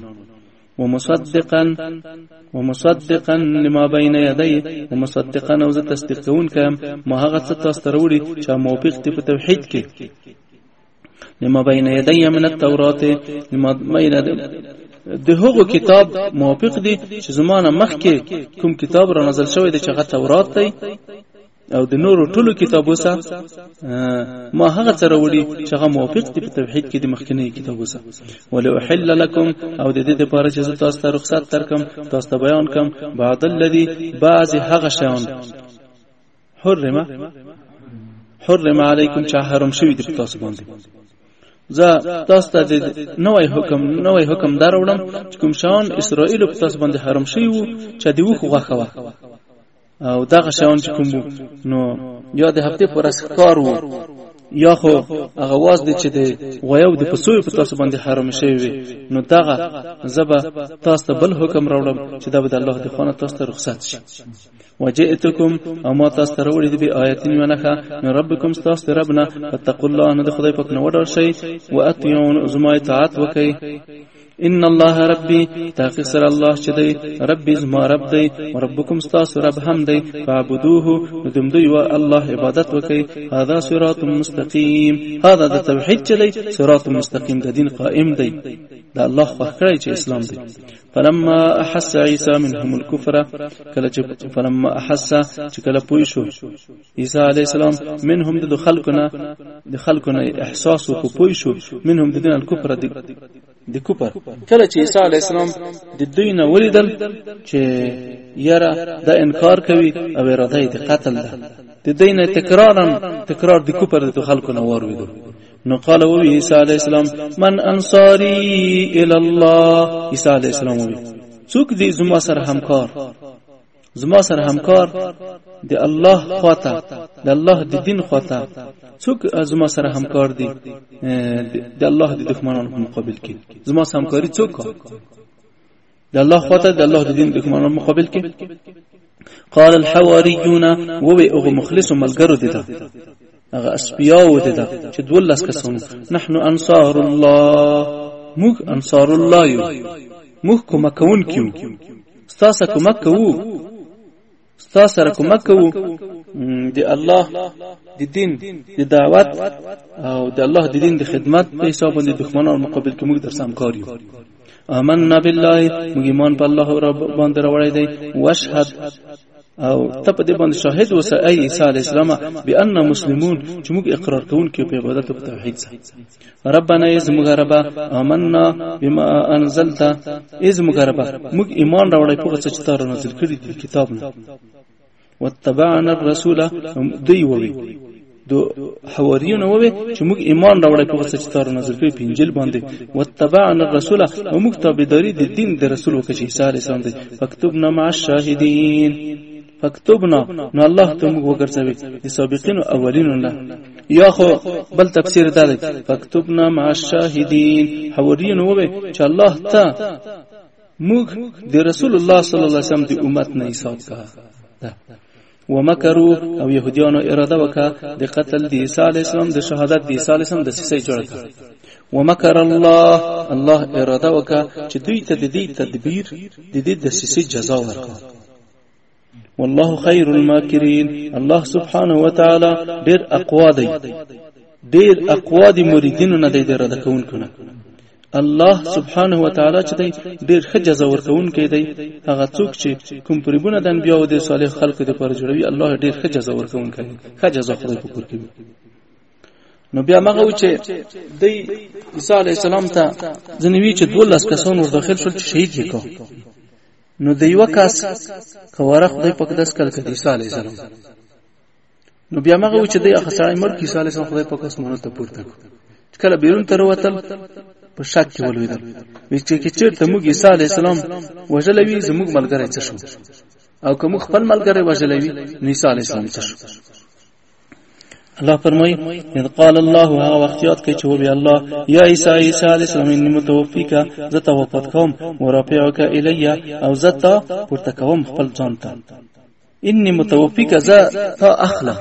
ومصدقا لما بين يدي ومصدقا او زه تصدیق کوم ما هغه څه تاسو ته وړي چې موافق دي په توحید کې لما بين يدي من التوراة لما بين د هغو کتاب موافق دي چې زمانه مخکې کوم کتاب را نازل شوی دی چې هغه تورات دی او د نورو ټولو کتابو سره ما هغه سره وړي چې هغه موافق دي په توحید کې د مخکنی کتابو سره ولو حل لكم او د دې لپاره چې تاسو ته رخصت ترکم تاسو ته بیان کوم بعد الذي بعض هغه شیان حرم علیکم چې حرام شوی دی تاسو باندې زه تاسو ته نوې حکم دروړم چې کوم شان اسرائیل په تاسو باندې حرام شوی وو چې دی وخو غوخه او دغه شان چې کوم نو یا د هفته پر اسکار وو یا خو هغه واز دي چې د غویو د پسوی په تاسو باندې حرام شوی وي نو دغه زبا تاسو ته بل حکم راوړم چې دا به الله د خانه تاسو ته رخصت شي وجئتکم اما تاسو ته وړي د آیاتین ونخه من ربکم تاسو ربنا فتقوا الله نه د خدای پاک نه وډر شي واطيعون زما اطاعت وکي ان الله ربي تحقیق سره الله چې دی ربي زما رب دی وربکم تاسو رب هم دی فعبدوه ندم دی او الله عبادت وکي هذا صراط مستقيم هذا د توحید چې دی صراط مستقيم د دین قائم دی دا الله خو کړی چې اسلام دی فلما احس عيسى منهم الكفر کله چې فلما احس چې کله پوي شو عيسى عليه السلام منهم د خلقنا احساس او پوي شو منهم د دین الكفر د کوپر کله چې عيسى عليه السلام د دین ولیدل چې یاره دا انکار کوي او اراده یې قتل ده د دین تکرار د کوپر د خلقنا ورویدل نو قال وی عيسى عليه السلام من انصاري الى الله عيسى عليه السلام وی څوک دې زما سره همکار زما سره همکار د الله خواته د الله د دین خواته څوک زما سره همکار دي د الله د دښمنانو په مقابل کې زما سره همکاري څوک د الله خواته د الله د دین د دښمنانو په مقابل کې قال الحواریون او مخلص ملګرو دي هغه اسپیاو دي چې 12 کسانو نحنو انصار الله موږ انصار الله یو موږ کوم کون کیو ستاسو کوم کوو ستاسو سره کوم کوو د الله د دین د دعوت او د الله د دین د خدمت په حساب د دښمنانو مقابل کې موږ در سم کار یو آمنا بالله موږ ایمان په الله رب باندې راوړی دی واشهد او ته په دې باندې شاهد اوسه ای عیسی علی السلام بان مسلمون چې موږ اقرار کوونکې په عبادت او توحید سره ربنا یزمغ رب آمنا بما انزلت یزمغ رب موږ ایمان راوړی په څه چې تاسو نازل کړی دی کتاب نه واتبعنا الرسول دوی ووي دو حواریون ووي چې موږ ایمان راوړی په څه چې تاسو نازل کړی په انجیل باندې واتبعنا الرسول او موږ تابعداري د دین د رسول وکړي عیسی علی السلام دی فكتبنا مع الشاهدين فكتبنا نو الله ته موږ وګرځوي د سابقین او اولین نه یا خو بل تفسیر دا دی فكتبنا مع الشاهدين حواریون ووي چې الله ته موږ د رسول الله صلی الله علیه وسلم د امت نه حساب کا ومکروا او يهوديانو اراده وکړه د قتل د عیسی علی السلام د شهادت د عیسی علی السلام د سیسې جوړ کړ ومکر الله اراده وکړه چې دوی ته د دې تدبیر د دې د سیسې جزا ورکړي والله خير الماکرین الله سبحانه وتعالى ډېر اقوا دي مریدینو نه دی اراده کوونکو الله سبحانه وتعالى چې ډېر ښه جزا ورکوونکی دی هغه څوک چې کوم پرېبونه د انبیاء او د صالح خلکو لپاره جوړوي الله ډېر ښه جزا ورکوونکی دی ښه جزا خدای په کور کوي نو بیا مغه و چې د عیسی علی السلام ته ځنوي چې 12 کسان ور داخل شول چې شهید وکړ نو د یو کس کوره خدای په قدس کړ کړي عیسی علی السلام نو بیا مغه و چې د هغه سړی مړ عیسی علی السلام خدای په قدس مونږ ته پورته کړ بیرون تر وتل په شک کې ولویدل چې چیرته موږ عیسی علی السلام وجلوي زموږ ملګری څه شو او کوم خپل ملګری وجلوي عیسی علی السلام څه شو الله فرمای اذ قال الله ها وختیات کوي چې وی الله یا عیسی علی السلام ان متوفیک زته وفات کوم ورافعک الی او زته پورته کوم خپل ځان ته ان متوفیک زته اخلا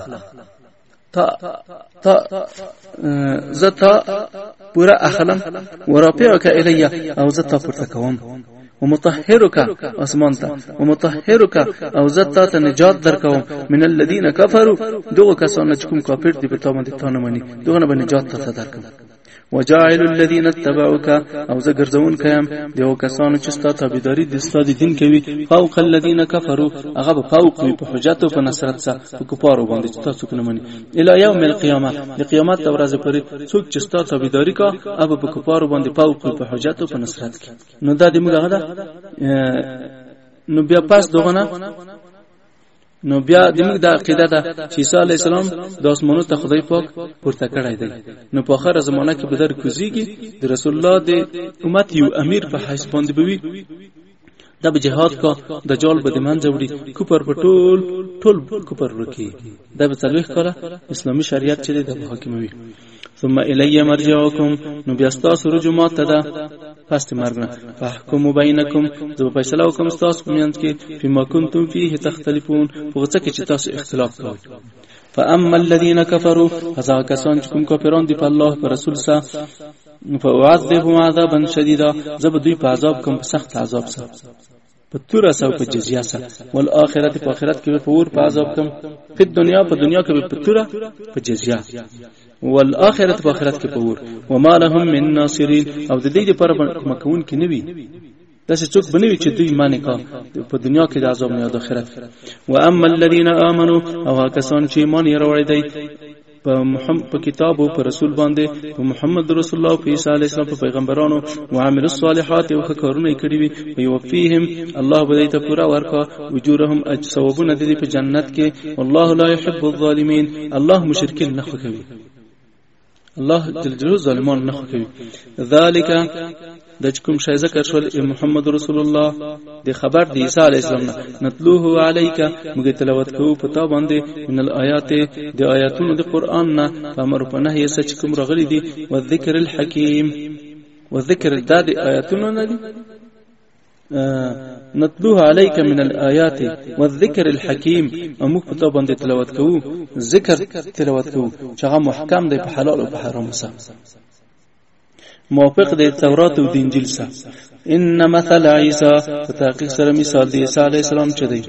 زتا پورا اخلم ورافعك الي او زتا پورته کوم ومطهرك اسمانته ومطهرك او زتا ته نجات درکوم من الذين كفروا دغه کسان چې کوم کافر دي په تو باندې تانه مني دغه به نجات ته درکوم وجاعل الذين اتبعوك او زه ګرځون کيم دیو کسانو چې ستاسو تابعداري د ستاسو دین کوي فوق الذين كفروا هغه په فوق په حجت او په نصرت سره په کفارو باندې چې تاسو کنه مني الی یوم القیامه د قیامت ورځ پورې څوک چې ستاسو تابعداري کا هغه په کفارو باندې فوق په حجت او په نصرت کې نو دا د موږ هغه نو بیا پاس دغه نو بیا د موږ د عقیده ده چې عیسی علی السلام د اسمانو ته خدای پاک پورته کړی دی نو په اخر زمانہ کې به در کوزيږي د رسول الله د امت یو امیر په حیث باندې بوي دا به جهاد کا دجال به د منځ وړي کوپر په ټول کوپر ورکی دا به څلوي کړه اسلامي شریعت چې د حاکموي ثم الی مرجعکم نو بیا تاسو رجومات ته پس مرګ فاحکم بینکم زو فیصله وکم تاسو میانځ کې فيما کنتم فيه تختلفون په څه کې چې تاسو اختلاف کوئ فاما الذين كفروا فذا كسان کوم کافرون دي په الله پر رسول سره فوعذبهم عذابا شديدا زب دوی په عذاب کوم سخت عذاب سره په تور سره په جزیه سره والآخرت په آخرت کې په ور په عذاب کوم په دنیا کې په تور په جزیه والآخرت په آخرت کې پور وما لهم من ناصرین او د دې لپاره مکون کې نوي داسې څوک بنوي چې دوی معنی کا په دنیا کې د عذاب نه د آخرت و اما الذين امنوا او کسان چې ایمان یې راوړی دی په کتاب او په رسول باندې په محمد رسول الله په عیسی علی السلام په پیغمبرانو او عامل الصالحات او کارونه کړی وي او فیهم الله به ته پورا ورکا اجورهم ثوابونه دي په جنت کې والله لا يحب الظالمین الله مشرکین نه خوښوي الله جل جلاله ظالمان نه خوښوي ذالک د کوم شای ذکر شول محمد رسول الله د خبر د عیسی علی السلام نتلوه علیک موږ تلاوت کوو په تا باندې من الآیات د آیاتونو د قران نه امر په نهي سچ کوم راغلي دي او ذکر الحکیم وذکر الداد آیاتونو نه دي نتلوه علیک من الآیات والذکر الحکیم موږ په تا باندې تلاوت کوو ذکر تلاوت کوو چې هغه محکم دی په حلال او په حرام سره موافق د تورات او د انجیل سره ان مثل عیسی فتحقیق سره مثال د عیسی علی السلام چي دی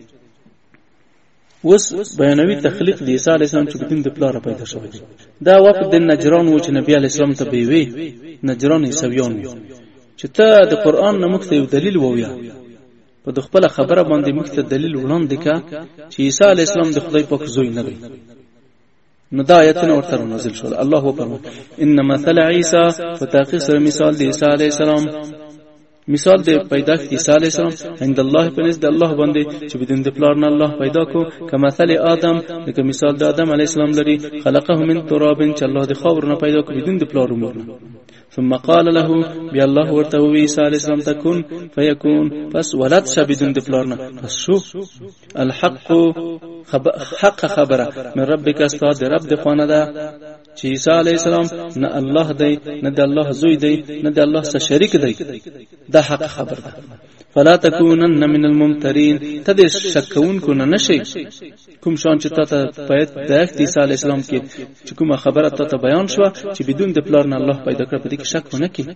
وس بیانوي تخلیق د عیسی علی السلام چې بدون د پلار پیدا شوی دا وقت د نجران و چې نبی علی السلام ته وی نجران عیسویان چې ته د قران نه مخته یو دلیل وویا په د خپل خبره باندې مخته دلیل وړاندې کا چې عیسی علی السلام د خدای پاک زوی نه دی نو دا آیتونه ورته نازل شول الله اکبر ان مثل عیسی فتحقیق سره مثال د عیسی علی السلام مثال د پیدایښت عیسی علی السلام عند الله پنځ د الله باندې چې بدون د پلار نه الله پیدا کو کما مثل آدم لکه مثال د آدم علی السلام لري خلقه من تراب چې الله د خاور نه پیدا کو بدون د پلار عمر نه ثم قال له بي الله ورته وی عیسی علی السلام تكون فيكون پس ولد شبدون د پلار نه پس شو الحق حق خبره من ربک استاد رب د خوانه ده چې عیسی علی السلام نه الله دی نه د الله زوی دی نه د الله سره شریک دی دا حق خبر ده فلا تكونن من الممترين تدې شکون کو نه نشي کوم شان چې تاسو په د عیسی علی السلام کې چې کومه خبره تاسو بیان شو چې بدون د پلار نه الله پیدا کړ په دې کې شک ونه کی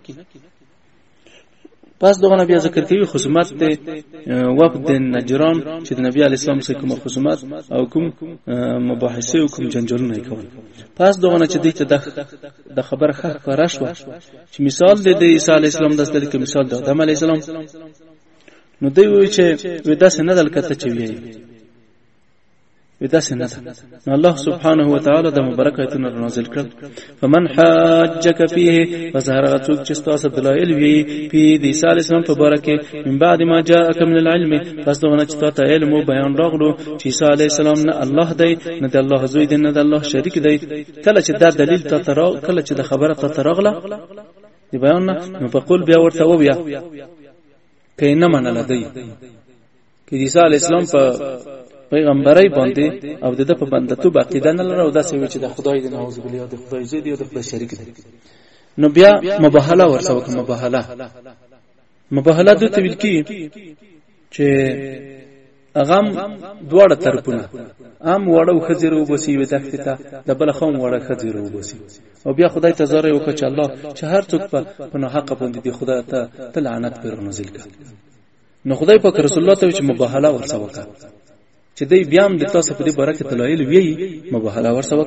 پس دغه نبی ذکر کوي خصومت د وفد نجران چې د نبی علی السلام سره کوم خصومت او کوم مباحثه او کوم جنجالونه کوي پس دغه نه چې د خبر خبره شو چې مثال د عیسی علی السلام د ستل کې مثال د آدم علی السلام نو دوی وی چې ودا سند الکته چوي ودا سند نو الله سبحانه و تعالی د مبارک ایتونه نازل کړ فمن حاجک فيه فظهر غتوک چې تاسو دلایل وی په عیسی علی السلام په برکه من بعد ما جاءك من العلم پس دغه چې تاسو علم او بیان راغلو چې عیسی علی السلام نه الله دی نه د الله زوی دی نه د الله شریک دی کله چې دا دلیل ته راغ کله چې د خبره ته راغله دی بیان نو فقول بیا ورته وبیا کینه منل دی چې عیسی علی السلام په پیغمبرای باندې او د په بندتو عقیده نه لري او دا سوي چې د خدای دی نعوذ بالله د خدای زوی دی او د خدای شریک دی نو بیا مباهله ورسوه کوم مباهله د تویل کی چې اغم دواړه طرفونه ام وړو خزیرو بوسی و دښته د بل خون وړه خزیرو بوسی او بیا خدای ته زاره وکړه چې الله چې هر څوک په نه حق باندې دی خدای ته لعنت پر نازل کړي نو خدای پاک رسول الله ته چې مباهله ورسوه چې دوی بیا هم د تاسو په دې برکت دلایل وی مباهله ورسوه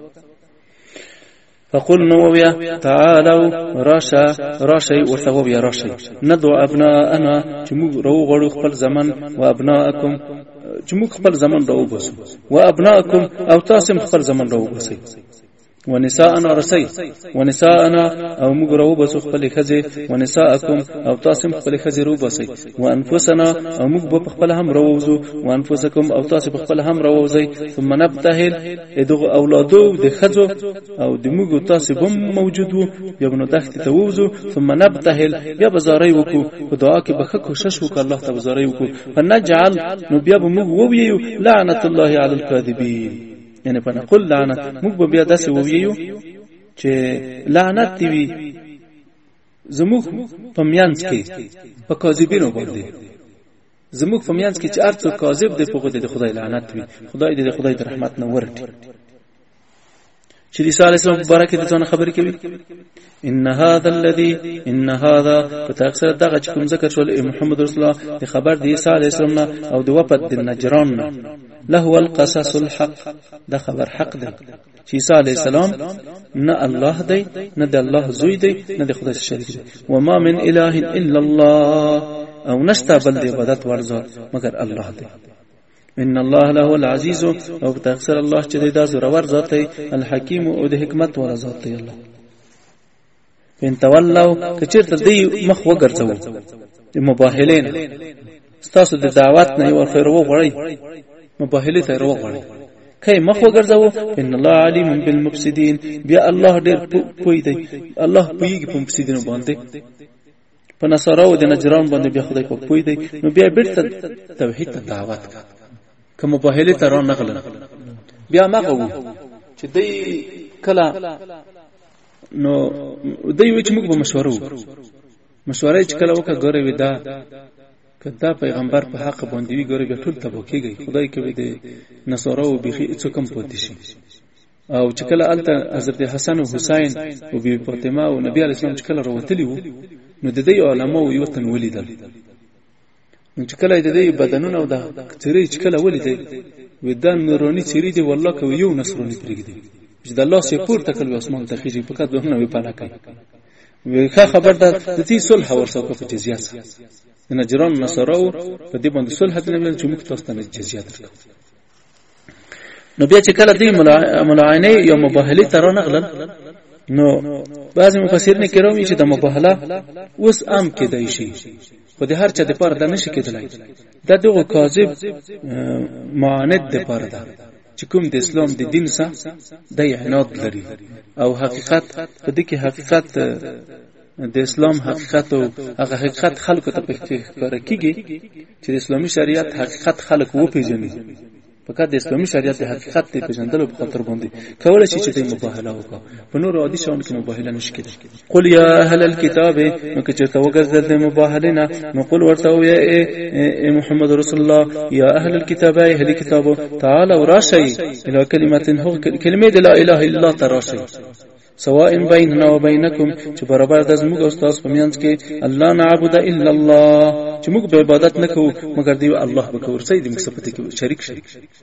فقلنا ويا تعالوا راشي ورثوا راشي ندعو ابناءنا چمو رو غړو خپل زمان او ابناءکم چمو خپل زمان رو بسو او ابناءکم او تاسو خپل زمان رو بسئ ونساءنا رسي ونساءنا او مغرو بسو خپل خزه ونساءکم او تاسو خپل خزه رو بسئ وانفسنا او مغ په خپل هم روزو وانفسکم او تاسو خپل هم روزي ثم نبتهل ادغ اولادو د خزو او د مغ تاسو بم موجودو یبنو دخت توزو ثم نبتهل یا بزاري وکو په دعا کې بخ کوشش وک الله ته بزاري وکو فنجعل نو بیا مغ وویو لعنت الله علی الکاذبین یعنی فنقل لعنت موږ به بیا داسې وویو چې لعنت دی زموږ په میانس کې په کاذبینو باندې زموږ په میانس کې چې ارڅ کاذب دی په خدای لعنت وي خدای دې خدای د رحمت نه ورټي چې عیسی علیه السلام مبارک دې څنګه خبرې کوي ان هذا فتاکثر دغه کوم ذکر شول محمد رسول الله د خبر د عیسی علیه السلام او د وفد د نجران له القصص الحق دا خبر حق دی چې عیسی علیه السلام نه الله دی نه د الله زوی دی نه د خدای شریک دی و ما من اله الا الله او نشتا بل د عبادت ورزه مگر الله دی ان الله له العزيز او تقصر الله چې دا زورور ذات دی الحکیم او د حکمت ور ذات دی الله ان تولوا کچرته دی مخ وګرځو مباهلین ستاسو د دعوت نه یو خیر وغوړی مباهله ته وغوړی کای مخ وګرځو ان الله علیم بالمفسدين بیا الله ډیر پوی دی الله پویږي په مفسدینو باندې په نصاراو د نجران باندې بیا خدای په پوي دی نو بیا بیرته توحید ته دعوت کوم مباهله تر نغله بیا مغه وو چې دای کله نو دای وچ موږ به مشوره چې کله وکړه ګوره ودا کدا پیغمبر په حق باندې وی ګوره ټول تبو کېږي خدای کوي د نصاراو بيخي څه کم پاتې شي او چې کله الته حضرت حسن او حسین او بی فاطمه او نبی علی السلام چې کله وروتلی وو نو د دې علماء یو تن ولیدل نو چې کله د دې بدنونه او د چری چې کله ولیدل ودان نورانی چری دی والله کوي یو نصرانی پرېږدي چې د الله سي پور تکل اسمان ته خيږي فقط دونه وی پاله کوي وی خبر ده د دې صلح ورسره په جزيات نجران نصراو په دې باندې صلح د نبی چې موږ تاسو ته جزيات ورکړو نو بیا چې کله دې ملاعنه یا مباهله تر نغلل نو بعضی مفسرین کرام چې د مباهله اوس عام کېدای شي خو د هر چا د پاره د نشي کېدلای دا دغه کاذب معاند د پاره ده چې کوم د اسلام د دین سره د عناد لري او حقیقت په دې کې حقیقت د اسلام حقیقت او هغه حقیقت خلکو ته ښکاره کیږي چې د اسلامي شریعت حقیقت خلک وو پیژني فقط د اسلامي شریعت د حقیقت د پیژندلو په خاطر باندې کولای شي چې د مباهله وکړي په نور عادي شاون کې مباهله نشي کېدای قل یا اهل الكتاب نو که چېرته وګرځل د مباهله نه نو قل ورته یا محمد رسول الله یا اهل الكتاب ای اهل کتاب تعالوا راشي الى کلمه لا اله الا الله تراشي سواء بيننا وبينكم چې برابر د زموږ او تاسو په منځ کې الله نعبد الا الله چې موږ به عبادت نکوو مگر دی الله به کوو سید مصفته کې شریک شي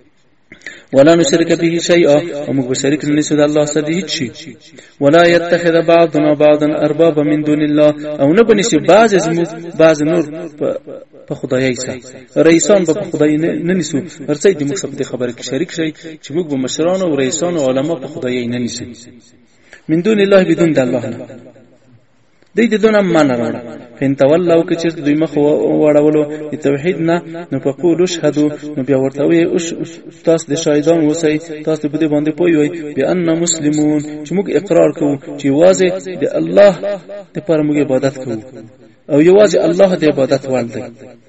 ولا نشرك به شيئا ومغ بشريك نسد الله سره هیڅ شي ولا يتخذ بعضنا بعضا اربابا من دون الله او نه بنشي بعض نور په خدایي سره رئیسان په خدای نه نسو ورڅ دې مصفته خبره کې شریک شي چې موږ به مشران او رئیسان او علما په خدایي نه نسو من دون الله بدون د الله نه دې دونه معنا راوړه فین تولوا که چې دوی مخ وړولو د توحید نه نو فقولوا اشهدوا نو بیا ورته وي تاسو د شاهدان اوسئ تاسو په دې باندې پوي وي بان مسلمون چې موږ اقرار کوو چې واځي د الله لپاره موږ عبادت کوو او یوازې الله د عبادت وړ دی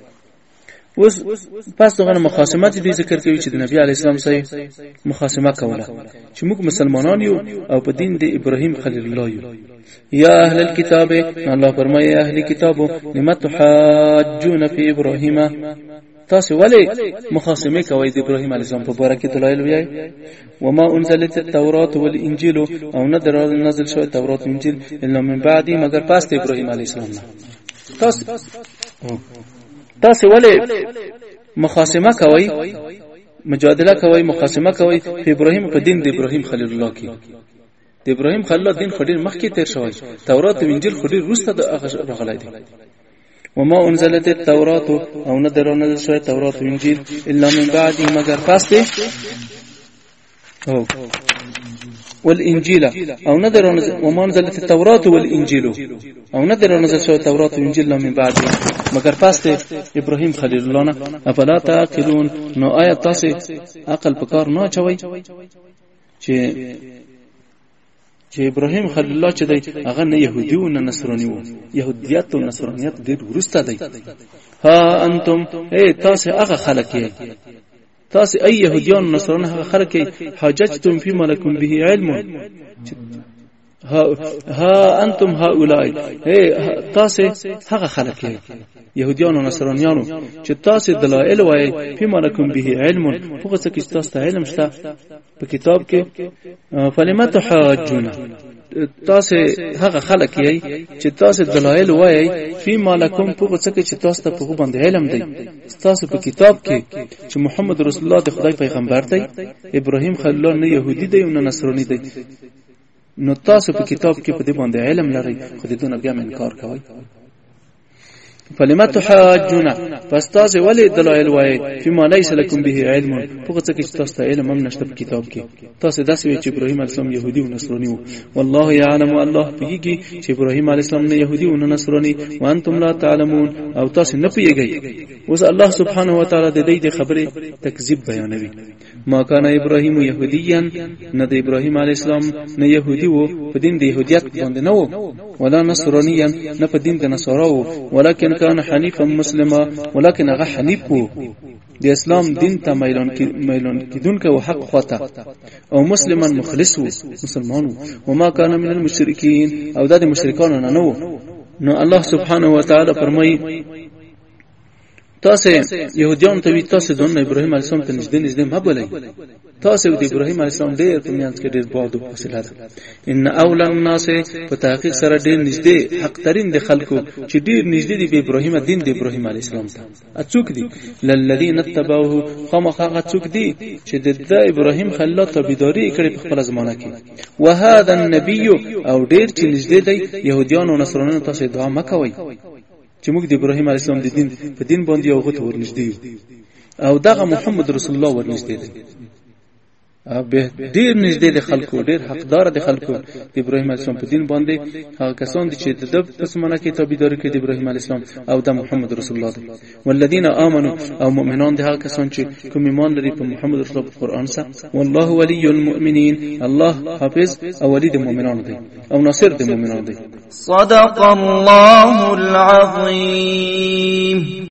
اوس پس دغه مخاصمت دي ذکر کوي چې د نبی علی السلام سره مخاصمه کوله چې موږ مسلمانان یو او په دین د ابراهیم خلیل الله یو یا اهل الكتاب الله فرمایي اهل کتابو لم تحاجون فی ابراهیم تاسو ولی مخاصمه کوي د ابراهیم علی السلام په باره کې دلایل وایي وما انزلت التوراة والانجيل او نزل شو التوراة والانجيل الا من بعد مگر پس د ابراهیم علی السلام نه تاسو ولی مخاصمه کوي مجادله کوي مخاصمه کوي په ابراهیم په دین د ابراهیم خلیل الله کې د ابراهیم خلیل الله دین خډیر مخکې تیر شوی تورات او انجیل خډیر وروسته د راغلی دی وما انزلت التوراة او نه درونه شوی تورات او انجیل الا من بعد مگر پس دی والانجيل او ندر وما نزلت التوراة والانجيل او ندر نزل شو التوراة والانجيل من بعد مگر پس ابراهيم خليل الله نه افلا تعقلون نو آیت تاسو عقل پکار نه چوي چې ابراهيم خليل الله چې دی هغه نه يهودي او نه نصراني وو يهوديت او نصرانيت ډېر ورسته دی ها انتم اي تاسو هغه خلک یې تاسو ای يهوديان نصران هغه خلک حاجتتم فی ملکم به علم ها انتم هؤلاء تاسو هغه خلک يهوديان او نصرانيانو چې تاسو دلایل وای فی ملکم به علم فوق څه کې تاسو علم شته په کتاب کې فلمت حاجون تاسو هغه خلک یې چې تاسو دلایل وایي فی مالکم په څه کې چې تاسو ته په باندې علم دی تاسو په کتاب کې چې محمد رسول الله د خدای پیغمبر دی ابراهیم خلیل الله نه يهودي دی او نه نصراني دی نو تاسو په کتاب کې په دې باندې علم لري خو دې دونه بیا انکار کوي فلما تحاجون فاستاذ ولي دلائل وای فيما ليس لكم به علم فقط چې تاسو ته علم هم نشته په کتاب کې تاسو داسې وی چې ابراهيم عليه السلام يهودي او نصراني وو والله يعلم الله پیږي چې ابراهيم عليه السلام نه يهودي او نصراني وانتم لا تعلمون او تاسو نه پیږئ اوس الله سبحانه وتعالى د دې خبره تکذیب بیانوي ما كان ابراهيم يهوديا نه د ابراهيم عليه السلام نه يهودي وو په دین د يهوديت باندې نه وو ولا نصرانيا نه په دین د نصارا وو ولكن كان حنيفا مسلما ولكن هغه حنیف وو د اسلام دین ته میلان کیدونکو او حق خواته او مسلمان مخلص وو مسلمان وو وما كان من المشركين او د مشرکان نه وو نو الله سبحانه وتعالى فرمایي تاسو يهوديان ته تاسو د ابراهيم عليه السلام ته نږدې ما بولئ تاسو د ابراهيم عليه السلام ډېر په میانځ کې ډېر بعد او فاصله ده ان اول الناس په تحقیق سره ډېر نږدې حق ترين د خلکو چې ډېر نږدې دي د ابراهيم دین د ابراهيم عليه السلام ته اڅوک دي للذین تبعوه خامخا څوک دي چې د ابراهيم خلا تابعداري کړي په خپل زمانہ کې وهذا النبي او ډېر چې نږدې دي يهوديان او نصرانيان تاسو دعا مکوئ چې موږ د ابراهيم عليه السلام د دین په دین باندې یو غوته ورنږدې او دغه محمد رسول الله ورنږدې دی به ډیر نږدې د خلکو ډیر حقدار د خلکو د ابراهيم عليه السلام په دین باندې هغه کسان دي چې د پسمنه کې تابعداري کوي د ابراهيم عليه السلام او د محمد رسول الله دی والذین آمنوا او مؤمنان دي هغه کسان چې کوم ایمان لري په محمد رسول الله په قران سره والله ولي المؤمنین الله حافظ او ولي د مؤمنانو دی او ناصر د مؤمنانو دی صدق الله العظیم